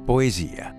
Poesia.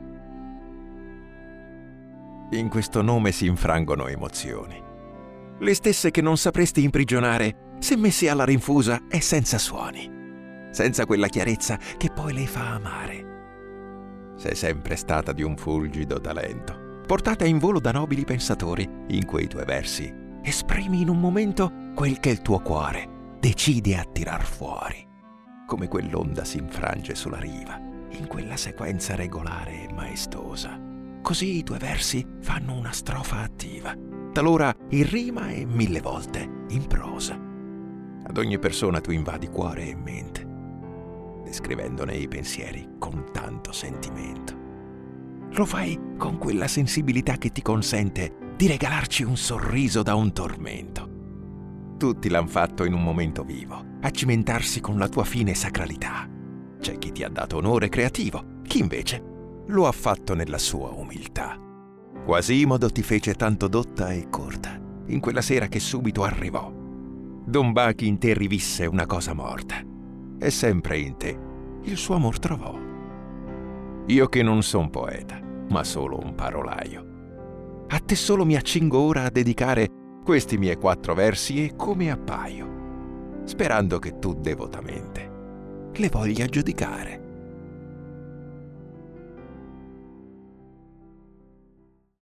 In questo nome si infrangono emozioni, le stesse che non sapresti imprigionare se messe alla rinfusa e senza suoni, senza quella chiarezza che poi le fa amare. Sei sempre stata di un fulgido talento, portata in volo da nobili pensatori. In quei tuoi versi esprimi in un momento quel che il tuo cuore decide a tirar fuori, come quell'onda si infrange sulla riva in quella sequenza regolare e maestosa. Così i tuoi versi fanno una strofa attiva, talora in rima e 1000 volte in prosa. Ad ogni persona tu invadi cuore e mente, descrivendone i pensieri con tanto sentimento. Lo fai con quella sensibilità che ti consente di regalarci un sorriso da un tormento. Tutti l'han fatto in un momento vivo, a cimentarsi con la tua fine sacralità. C'è chi ti ha dato onore creativo, chi invece lo ha fatto nella sua umiltà. Quasimodo ti fece tanto dotta e corta, in quella sera che subito arrivò. Don Bachi in te rivisse una cosa morta, e sempre in te il suo amor trovò. Io che non son poeta, ma solo un parolaio, a te solo mi accingo ora a dedicare questi miei 4 versi e come appaio, sperando che tu devotamente le voglia giudicare.